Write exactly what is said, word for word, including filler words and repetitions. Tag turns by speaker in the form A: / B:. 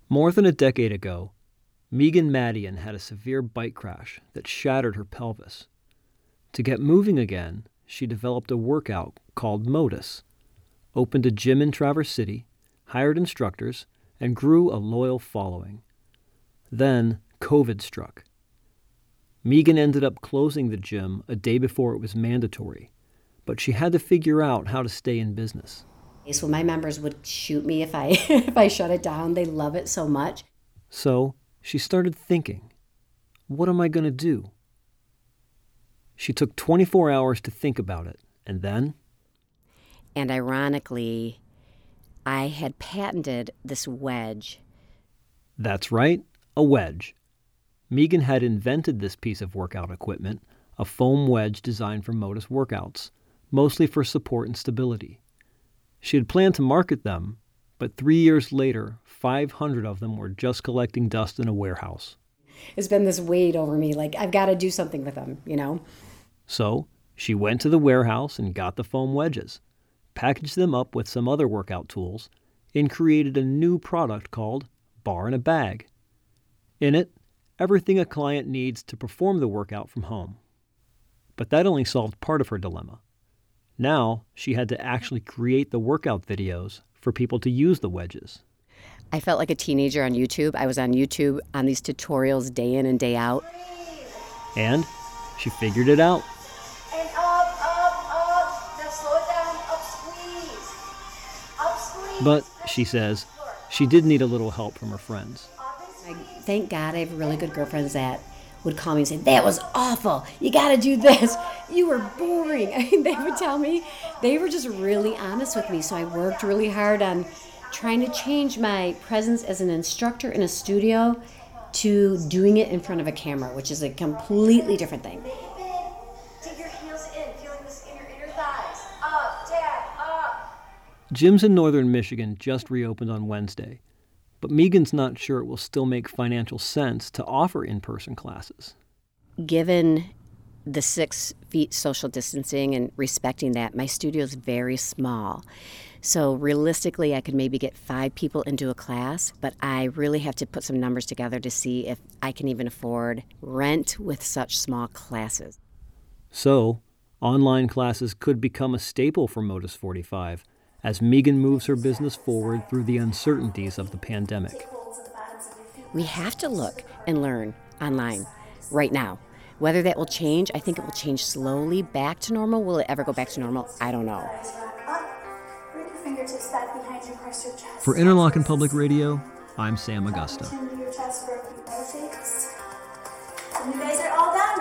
A: More than a decade ago, Megan Madian had a severe bike crash that shattered her pelvis. To get moving again, she developed a workout called Modus, opened a gym in Traverse City, hired instructors, and grew a loyal following. Then COVID struck. Megan ended up closing the gym a day before it was mandatory, but she had to figure out how to stay in business.
B: So my members would shoot me if I if I shut it down. They love it so much.
A: So she started thinking, what am I going to do? She took twenty-four hours to think about it, and then?
B: And ironically, I had patented this wedge.
A: That's right, a wedge. Megan had invented this piece of workout equipment, a foam wedge designed for Modus workouts, mostly for support and stability. She had planned to market them, but three years later, five hundred of them were just collecting dust in a warehouse.
B: It's been this weight over me, like I've got to do something with them, you know?
A: So she went to the warehouse and got the foam wedges, packaged them up with some other workout tools, and created a new product called Bar in a Bag. In it, everything a client needs to perform the workout from home. But that only solved part of her dilemma. Now she had to actually create the workout videos for people to use the wedges.
B: I felt like a teenager on YouTube. I was on YouTube on these tutorials day in and day out.
A: And she figured it out.
C: And up, up, up. Now slow it down. Up, squeeze. Up, squeeze.
A: But, she says, she did need a little help from her friends.
B: I, thank God I have really good girlfriends that would call me and say, that was awful. You got to do this. You were boring. I mean, they would tell me. They were just really honest with me. So I worked really hard on trying to change my presence as an instructor in a studio to doing it in front of a camera, which is a completely different thing.
C: Dig your heels in, feeling this in your inner thighs. Up, dab, up.
A: Gyms in northern Michigan just reopened on Wednesday, but Megan's not sure it will still make financial sense to offer in-person classes.
B: Given the six feet social distancing and respecting that, my studio is very small. So realistically, I could maybe get five people into a class, but I really have to put some numbers together to see if I can even afford rent with such small classes.
A: So, online classes could become a staple for Modus forty-five as Megan moves her business forward through the uncertainties of the pandemic.
B: We have to look and learn online right now. Whether that will change, I think it will change slowly back to normal. Will it ever go back to normal? I don't know.
A: For Interlochen Public Radio, I'm Sam Augusta.
C: You guys are all done.